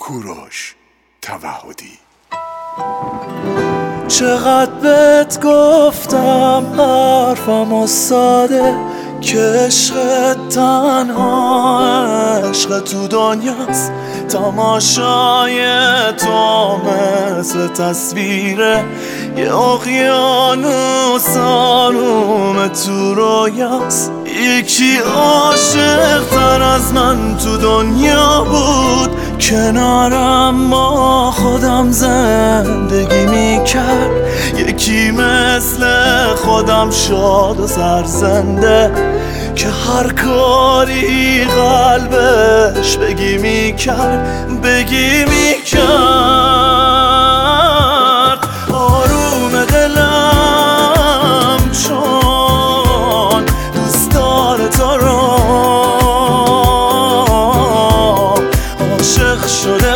کوروش توحدی. چقدر بهت گفتم حرفم ساده که عشق تنها عشق تو دنیاست، تماشای تو مثل تصویره یه اقیانوس آروم تو رویاست. یکی عاشق تر از من تو دنیا بود، کنارم با خودم زندگی میکرد. یکی مثل خودم شاد و سرزنده که هر کاری قلبش بگی میکرد آروم دلم چون دوست داره تو رو، عاشق شده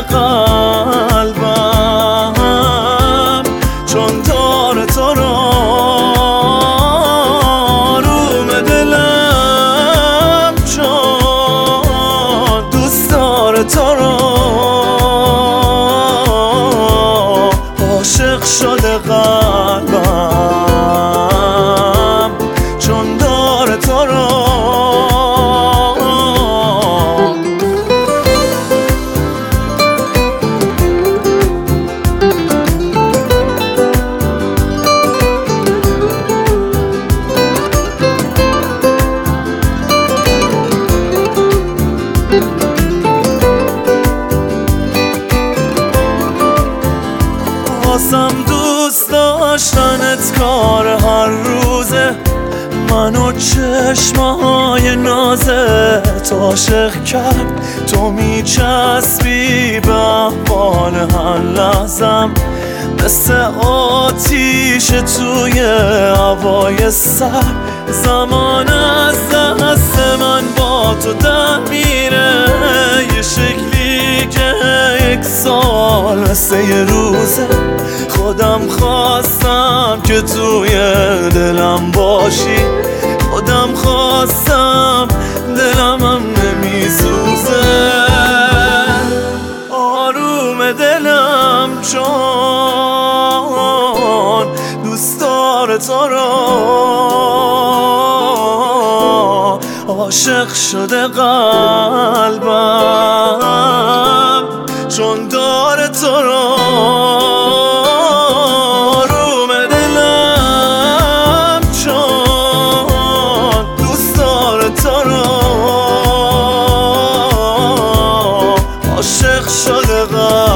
قلبم چون داره تو رو. آروم دلم چون دوست داره تو رو، عاشق شده قلبم چون داره تو رو. واسم دوست داشتنت کار هر روزه، منو چشمهای نازت عاشق کرد. تو میچسبی به احوال هر لحظم، مثل آتیش توی هوای سر. زمان از دست من با تو در میره، یه شکلی که یک سال مثل یه روزه. خودم خواستم که توی دلم باشی، خودم خواستم دلم هم نمیسوزه. آروم دلم چون دوست داره تو رو، عاشق شده قلبم چون داره تو رو. آروم دلم چون دوست داره تو رو، عاشق شده قلبم